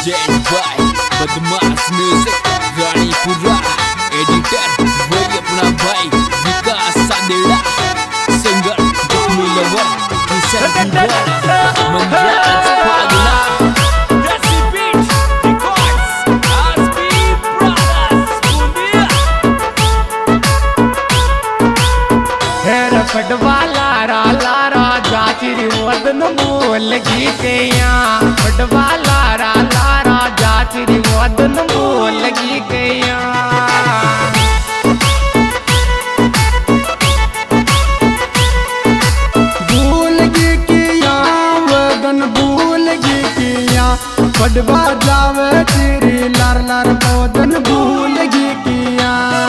Present by Badmash music Ranipura. Editor वही अपना भाई विकास सादेड़ा। सिंगर जख्मी लवर किशन दीवाना मनराज पागला। पटवा लारा लारा जाचिरी वदन बोल गीतिया। पटवा लारा लारा जाचिरी वदन बोल गीतिया। भूल गीतिया वदन भूल गीतिया। पटवा जावे तेरी लार लार वदन भूल गीतिया।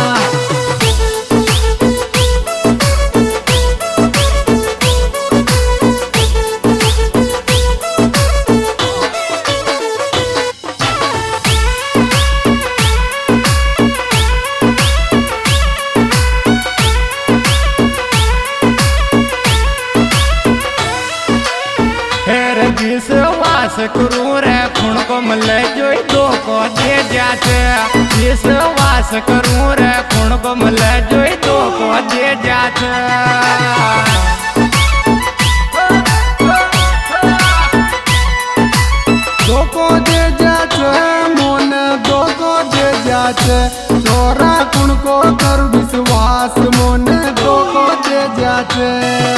विश्वास करूँ रे खून को मिले जो दो को दे जाते। विश्वास करूँ रे खून को मिले जो दो को दे जाते। दो को दे जाते मोन दो को दे जाते। छोरा खून को कर विश्वास मोन दो को दे जाते।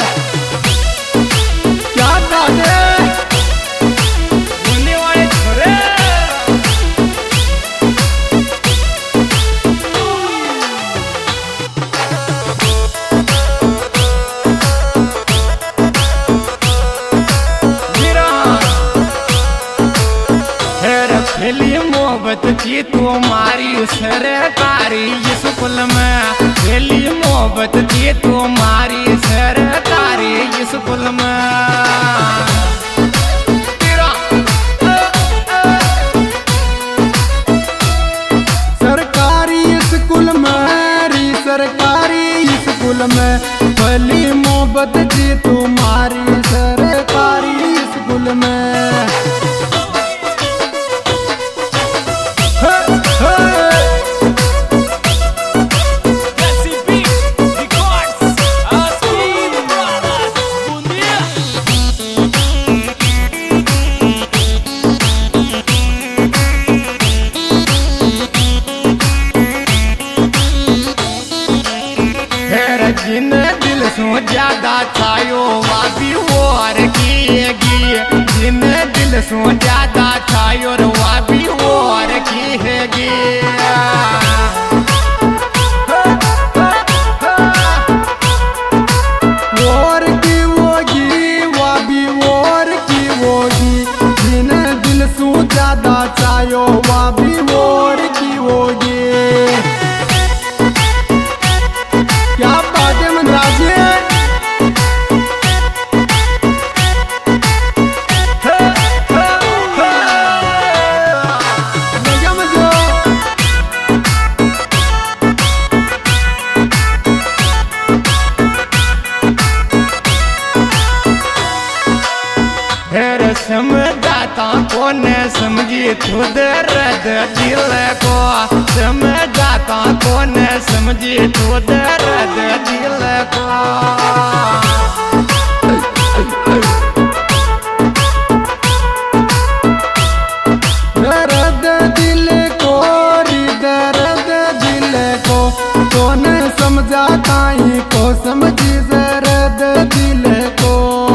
क्या दादे मोहब्बत की तुम्हारी सरकारी स्कूल में। पहली मोहब्बत की तुम्हारी सरकारी स्कूल में। सरकारी स्कूल में री सरकारी स्कूल में। पहली मोहब्बत की तुम्हारी सरकारी स्कूल में। जिन दिल सो ज्यादा छायो वाबी और किएगी। जिन दिल सो ज्यादा छायो वाबी और किएगी। और की होगी वाबी और की होगी। जिन दिल सो ज्यादा छायो वाबी और की होगी। क्या बात है मनराज समझाता को न समझी खुद रद दिल को। समझाता को न समझी खुद रद दिल को। दर्द दिल को री दर्द दिल को। कौन समझाता ही को समझी दर्द दिल को।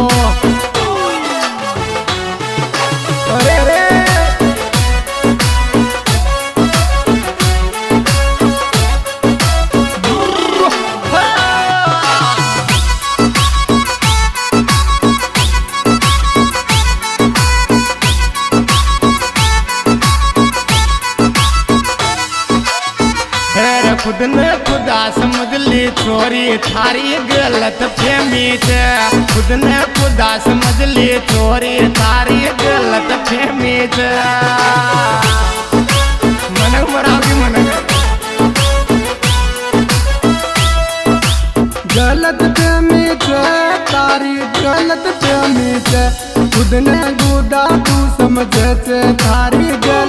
खुद ने खुदा समझ ली छोरी थारी गलत फहमी थे। खुद ने खुदा समझ ली छोरी थारी गलत फहमी थे। मनक मरावी मनक गलत फहमी थे तारी गलत फहमी थे। खुद ने खुदा तू समझ थारी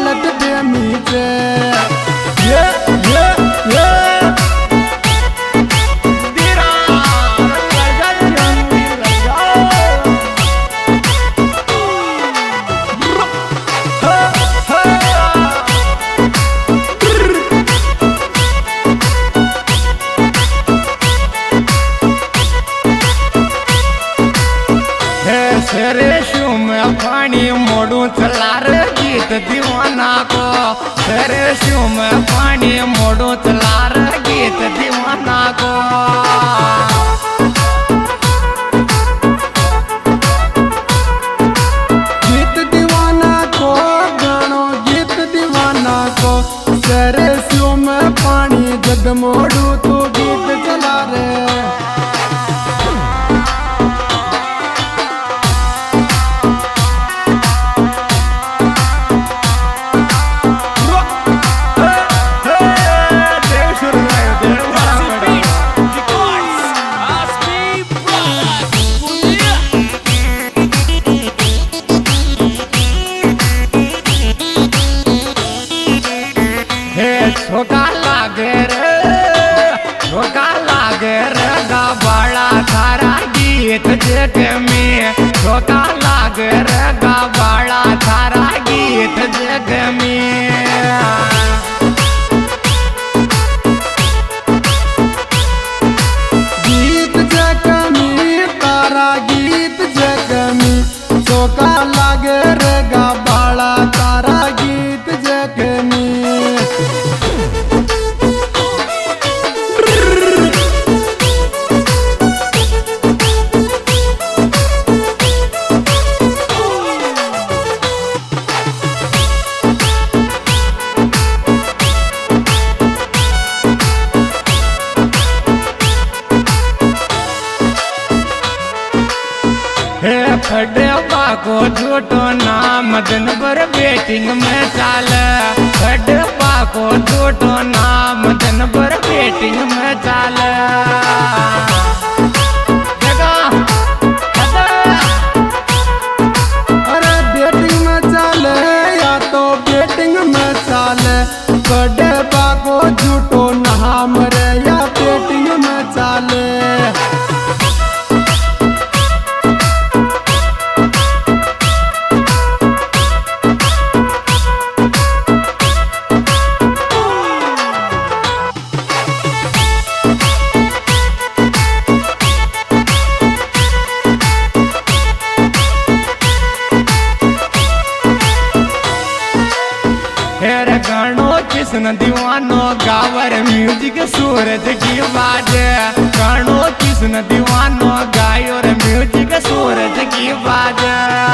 गीत दीवाना को सरस्यों में पानी मोड़ो चला रे गीत दीवाना को। गीत दीवाना को गानो गीत दीवाना को सरस्यों में पानी जग मोड़ू तो गीत चला रे। छोका लागे रे गा बड़ा थारा गीत जग में। छोका लागे रे गा बड़ा थारा गीत जग में। गीत जग में तारा गीत जग में छोका लागे रे गा बड़ा तारा गीत जग में। खड़बा को झूठो नाम दिन भर वेटिंग में चाल। खड़बा को झूठो नाम दिन भर वेटिंग में चाल। अरे बेटिंग में चाले या तो बेटिंग में चाले। खड़बा को झूठो नाम रे या बेटिंग में चाले। गानो किसन दीवानो गावर म्यूजिक सूरज की बाजे। गानो किसन दीवानो गायो रे म्यूजिक सूरज की बाजे।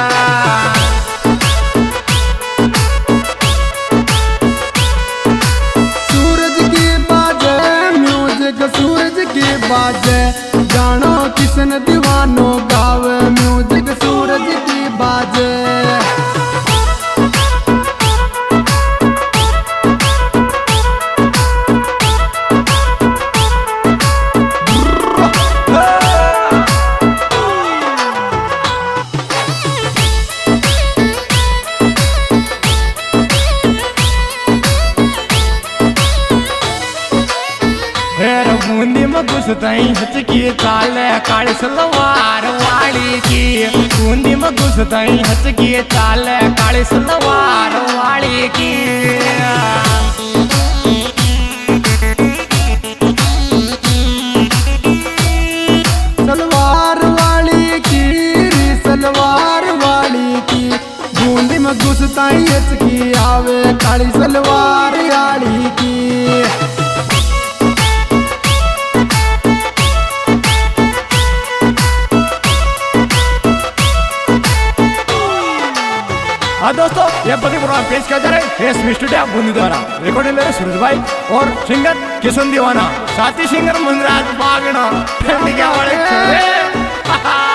सूरज की बाजे म्यूजिक सूरज की बाजे। गानो किसन दीवानो गावे म्यूजिक सूरज की बाजे। बूंदी में घुसतई हचकी चाले काली सलवार वाली की। बूंदी में घुसतई हचकी चाले काली सलवार वाली की। सलवार वाली की सलवार वाली की। बूंदी में घुसताई हचकी आवे काली सलवार वाली की। हाँ दोस्तों, ये पति प्रोग्राम पेश किया जा रहा है रेशमी स्टूडियो बूंदी द्वारा। रिकॉर्डिंग ले रहे सूरज भाई और सिंगर किशन दीवाना, साथी सिंगर मुंदराज बागना। क्या वाले